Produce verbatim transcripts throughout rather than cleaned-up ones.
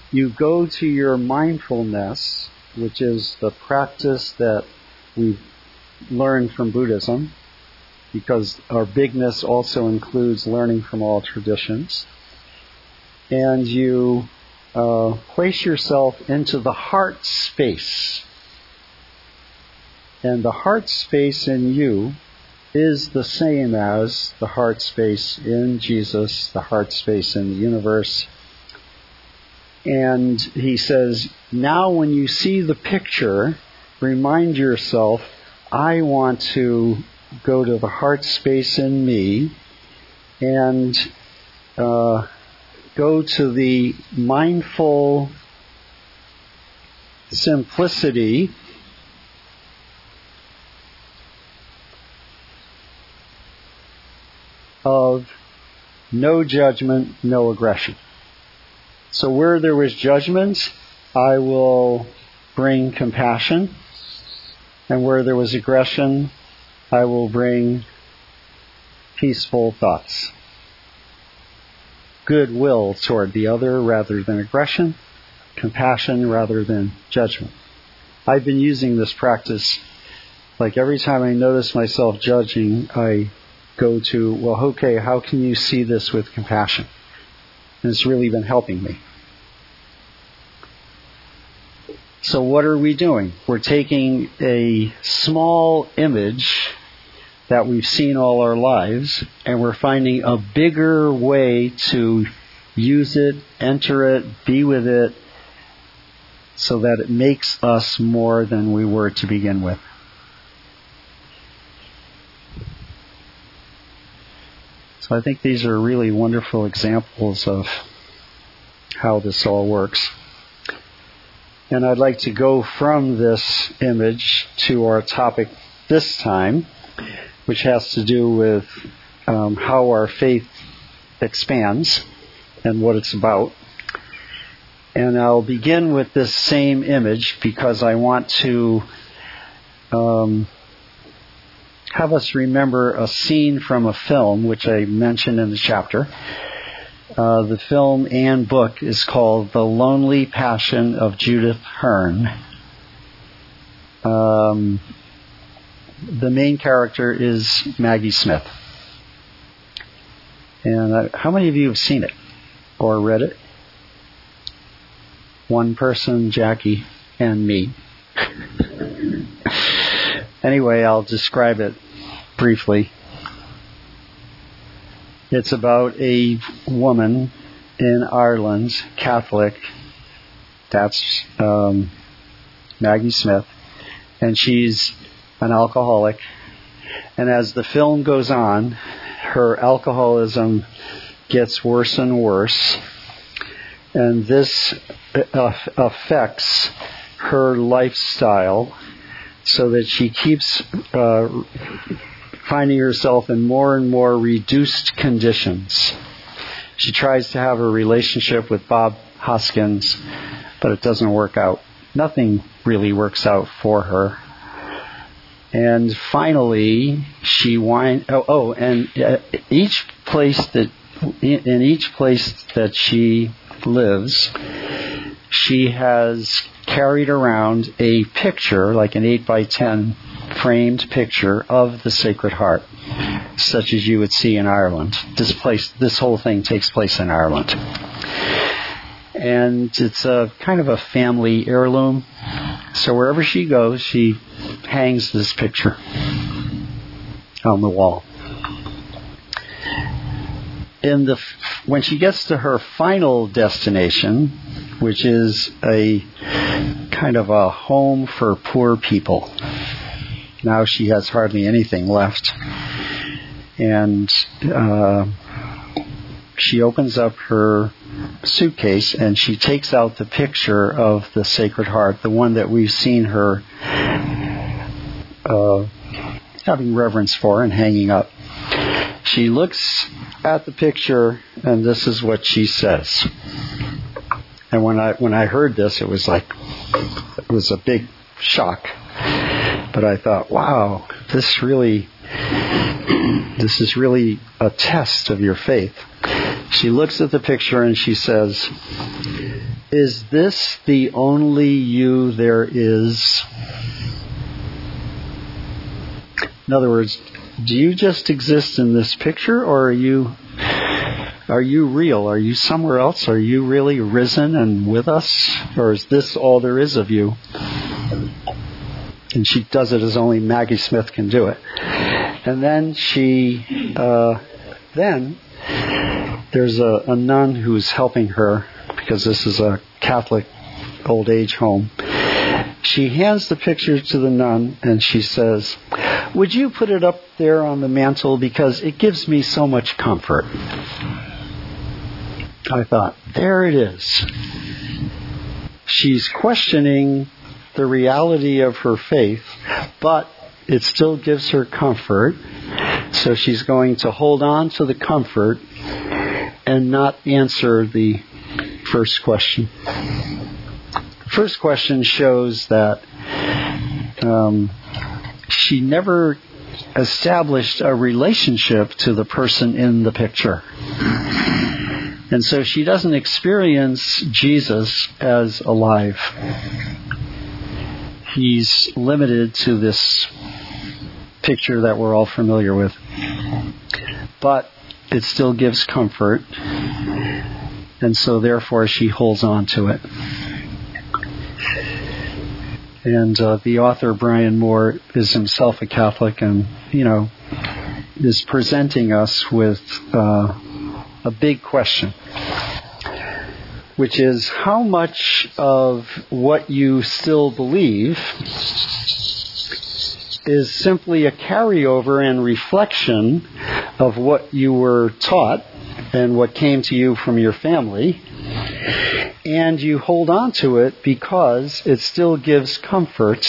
you go to your mindfulness, which is the practice that we've learned from Buddhism, because our bigness also includes learning from all traditions. And you uh, place yourself into the heart space. And the heart space in you is the same as the heart space in Jesus, the heart space in the universe. And he says, now when you see the picture, remind yourself, I want to go to the heart space in me and uh, go to the mindful simplicity of no judgment, no aggression. So where there was judgment, I will bring compassion. And where there was aggression, I will bring peaceful thoughts. Goodwill toward the other rather than aggression. Compassion rather than judgment. I've been using this practice, like every time I notice myself judging, I go to, well, okay, how can you see this with compassion? And it's really been helping me. So what are we doing? We're taking a small image that we've seen all our lives, and we're finding a bigger way to use it, enter it, be with it, so that it makes us more than we were to begin with. So I think these are really wonderful examples of how this all works. And I'd like to go from this image to our topic this time, which has to do with um, how our faith expands and what it's about. And I'll begin with this same image because I want to um, have us remember a scene from a film, which I mentioned in the chapter. Uh, the film and book is called The Lonely Passion of Judith Hearn. Um, the main character is Maggie Smith. And uh, how many of you have seen it or read it? One person, Jackie, and me. Anyway, I'll describe it briefly. It's about a woman in Ireland, Catholic. That's um, Maggie Smith. And she's an alcoholic. And as the film goes on, her alcoholism gets worse and worse. And this uh, affects her lifestyle so that she keeps uh, finding herself in more and more reduced conditions. She tries to have a relationship with Bob Hoskins, but it doesn't work out. Nothing really works out for her. And finally, she wind. Oh, oh, and each place that in each place that she lives, she has carried around a picture, like an eight by ten framed picture of the Sacred Heart, such as you would see in Ireland. This place, this whole thing takes place in Ireland. And it's a kind of a family heirloom. So wherever she goes, she hangs this picture on the wall. In the when she gets to her final destination, which is a kind of a home for poor people. Now she has hardly anything left. And uh, she opens up her suitcase and she takes out the picture of the Sacred Heart, the one that we've seen her uh, having reverence for and hanging up. She looks at the picture and this is what she says. And when I when I heard this, it was like, it was a big shock. But I thought, wow, this really, this is really a test of your faith. She looks at the picture and she says, is this the only you there is? In other words, do you just exist in this picture, or are you are you real? Are you somewhere else? Are you really risen and with us? Or is this all there is of you? And she does it as only Maggie Smith can do it. And then she, uh, then there's a, a nun who's helping her, because this is a Catholic old age home. She hands the picture to the nun and she says, "Would you put it up there on the mantle, because it gives me so much comfort." I thought, there it is. She's questioning the reality of her faith, but it still gives her comfort. So she's going to hold on to the comfort and not answer the first question. The first question shows that um, she never established a relationship to the person in the picture. And so she doesn't experience Jesus as alive. He's limited to this picture that we're all familiar with. But it still gives comfort. And so therefore she holds on to it. And uh, the author, Brian Moore, is himself a Catholic and, you know, is presenting us with uh, a big question, which is how much of what you still believe is simply a carryover and reflection of what you were taught and what came to you from your family, and you hold on to it because it still gives comfort.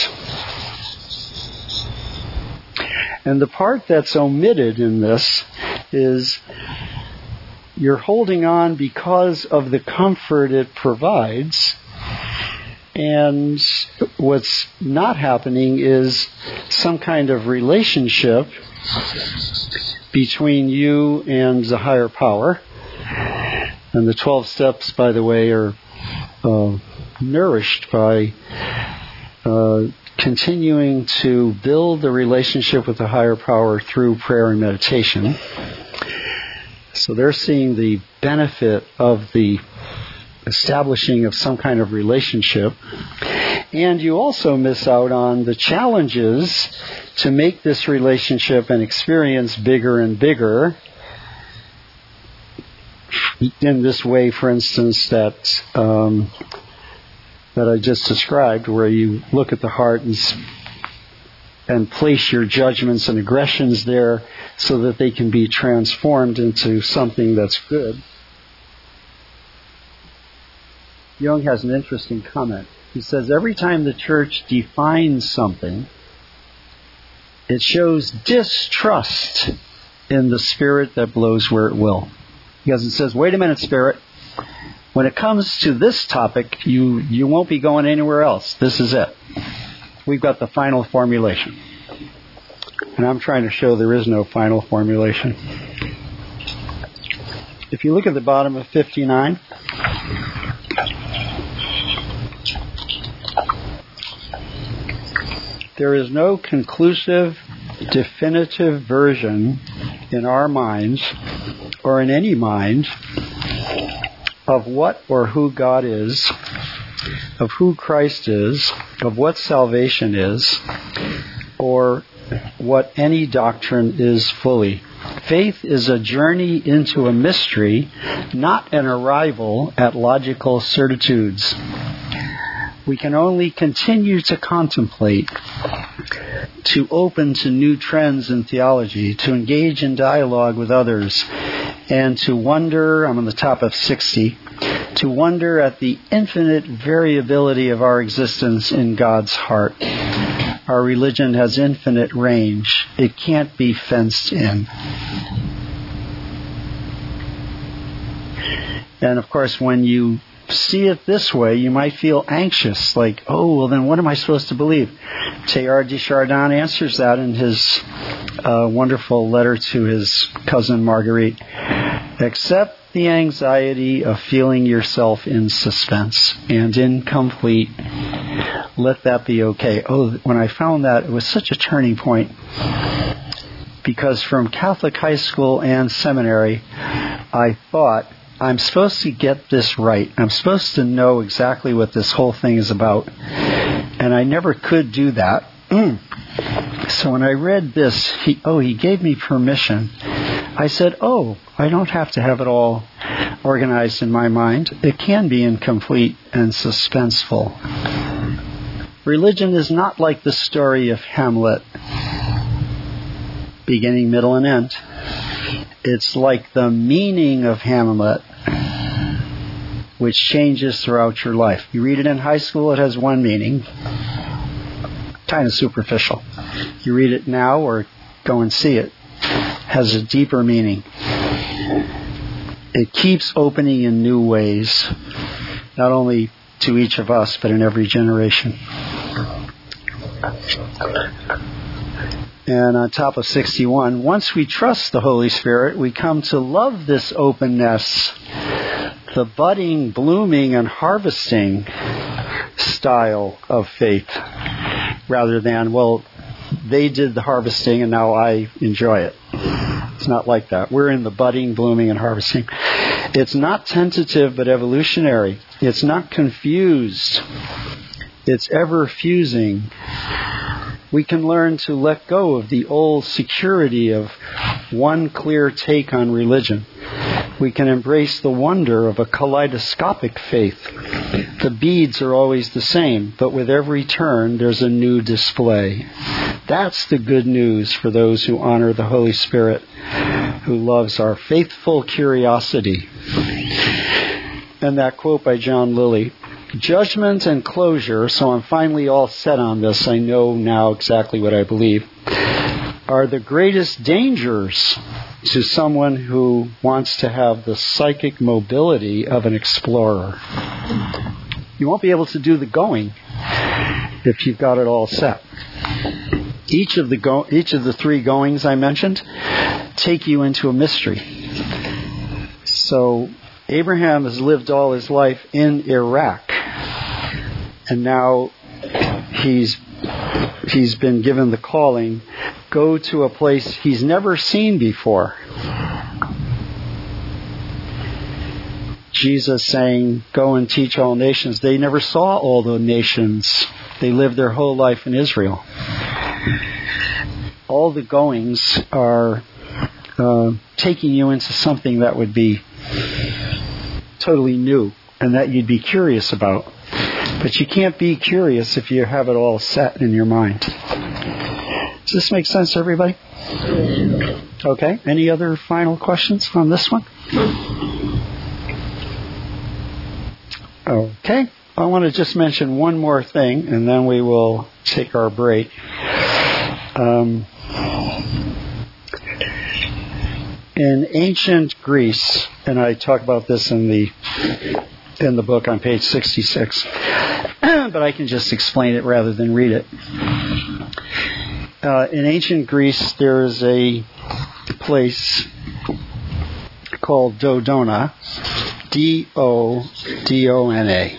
And the part that's omitted in this is you're holding on because of the comfort it provides, and what's not happening is some kind of relationship between you and the higher power. And the twelve steps, by the way, are uh, nourished by uh, continuing to build the relationship with the higher power through prayer and meditation. So they're seeing the benefit of the establishing of some kind of relationship. And you also miss out on the challenges to make this relationship and experience bigger and bigger. In this way, for instance, that um, that I just described, where you look at the heart and and place your judgments and aggressions there so that they can be transformed into something that's good. Jung has an interesting comment. He says, every time the church defines something, it shows distrust in the spirit that blows where it will. Because it says, wait a minute, spirit. When it comes to this topic, you, you won't be going anywhere else. This is it. We've got the final formulation. And I'm trying to show there is no final formulation. If you look at the bottom of fifty-nine, there is no conclusive, definitive version in our minds, or in any mind, of what or who God is, of who Christ is, of what salvation is, or what any doctrine is fully. Faith is a journey into a mystery, not an arrival at logical certitudes. We can only continue to contemplate, to open to new trends in theology, to engage in dialogue with others, and to wonder, I'm on the top of sixty, to wonder at the infinite variability of our existence in God's heart. Our religion has infinite range. It can't be fenced in. And of course, when you see it this way, you might feel anxious, like, oh, well then what am I supposed to believe? Teilhard de Chardin answers that in his uh, wonderful letter to his cousin Marguerite. Accept the anxiety of feeling yourself in suspense and incomplete. Let that be okay. Oh, when I found that, it was such a turning point. Because from Catholic high school and seminary, I thought, I'm supposed to get this right. I'm supposed to know exactly what this whole thing is about. And I never could do that. So when I read this, he, oh, he gave me permission. I said, oh, I don't have to have it all organized in my mind. It can be incomplete and suspenseful. Religion is not like the story of Hamlet, beginning, middle, and end. It's like the meaning of Hamlet, which changes throughout your life. You read it in high school, it has one meaning, kind of superficial. You read it now or go and see it, has a deeper meaning. It keeps opening in new ways, not only to each of us, but in every generation. And on top of sixty-one, once we trust the Holy Spirit, we come to love this openness, the budding, blooming, and harvesting style of faith, rather than, well, they did the harvesting and now I enjoy it. It's not like that. We're in the budding, blooming, and harvesting. It's not tentative but evolutionary. It's not confused. It's ever fusing. We can learn to let go of the old security of one clear take on religion. We can embrace the wonder of a kaleidoscopic faith. The beads are always the same, but with every turn there's a new display. That's the good news for those who honor the Holy Spirit, who loves our faithful curiosity. And that quote by John Lilly, judgment and closure, so I'm finally all set on this, I know now exactly what I believe, are the greatest dangers to someone who wants to have the psychic mobility of an explorer. You won't be able to do the going if you've got it all set. Each of the go- each of the three goings I mentioned take you into a mystery. So Abraham has lived all his life in Iraq, and now he's he's been given the calling, go to a place he's never seen before. Jesus saying, go and teach all nations. They never saw all the nations. They lived their whole life in Israel. All the goings are uh, taking you into something that would be totally new and that you'd be curious about. But you can't be curious if you have it all set in your mind. Does this make sense to everybody? Okay. Any other final questions on this one? Okay. I want to just mention one more thing, and then we will take our break. Um, in ancient Greece, and I talk about this in the in the book on page sixty-six, but I can just explain it rather than read it. Uh, in ancient Greece, there is a place called Dodona, D O D O N A.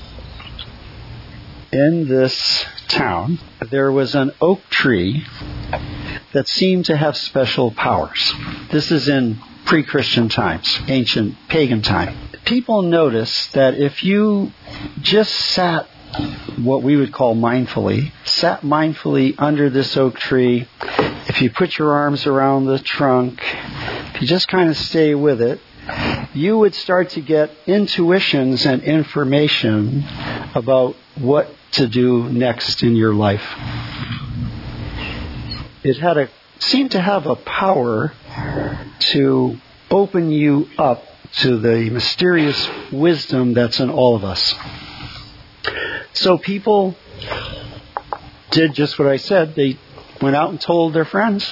In this town, there was an oak tree that seemed to have special powers. This is in pre-Christian times, ancient pagan time. People noticed that if you just sat, what we would call mindfully, sat mindfully under this oak tree, if you put your arms around the trunk, if you just kind of stay with it, you would start to get intuitions and information about what to do next in your life. It had a seemed to have a power to open you up to the mysterious wisdom that's in all of us. So people did just what I said. They went out and told their friends,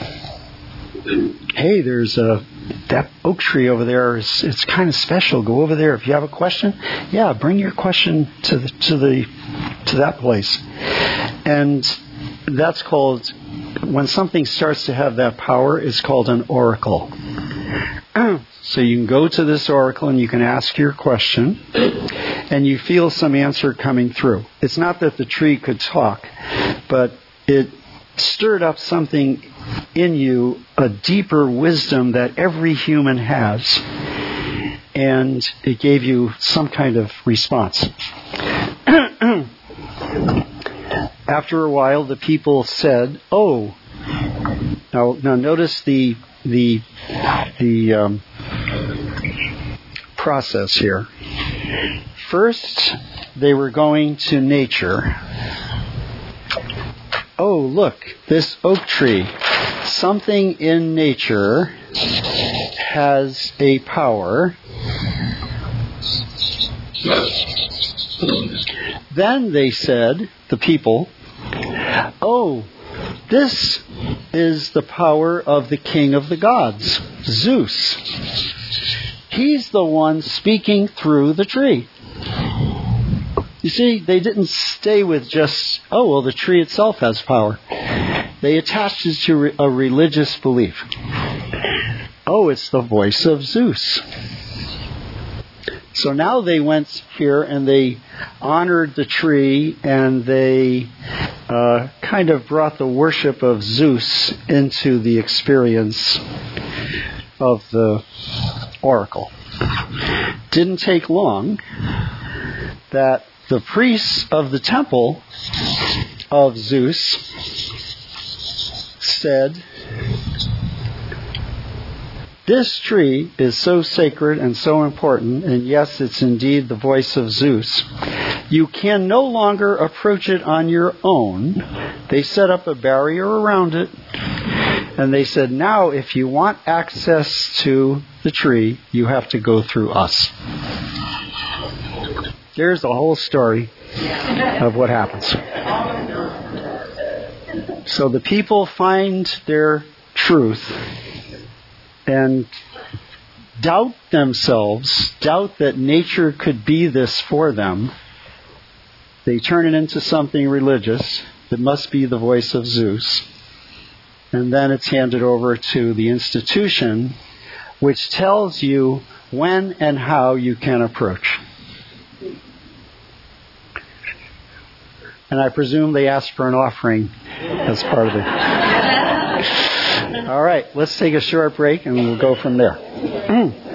hey, there's a that oak tree over there. Is it's kind of special. Go over there. If you have a question, yeah, bring your question to the to the to that place. And that's called, when something starts to have that power, it's called an oracle. So you can go to this oracle and you can ask your question, and you feel some answer coming through. It's not that the tree could talk, but it stirred up something in you, a deeper wisdom that every human has, and it gave you some kind of response. After a while, the people said, "Oh, now, now notice the the the um, process here. First, they were going to nature. Oh, look, this oak tree. Something in nature has a power." Then they said, the people, "Oh, this is the power of the king of the gods, Zeus. He's the one speaking through the tree." You see, they didn't stay with just, oh, well, the tree itself has power. They attached it to a religious belief. Oh, it's the voice of Zeus. So now they went here and they honored the tree, and they uh, kind of brought the worship of Zeus into the experience of the oracle. Didn't take long that the priests of the temple of Zeus said, "This tree is so sacred and so important, and yes, it's indeed the voice of Zeus. You can no longer approach it on your own." They set up a barrier around it, and they said, "Now, if you want access to the tree, you have to go through us." There's the whole story of what happens. So the people find their truth and doubt themselves, doubt that nature could be this for them. They turn it into something religious that must be the voice of Zeus. And then it's handed over to the institution, which tells you when and how you can approach. And I presume they asked for an offering as part of it. All right, let's take a short break and we'll go from there.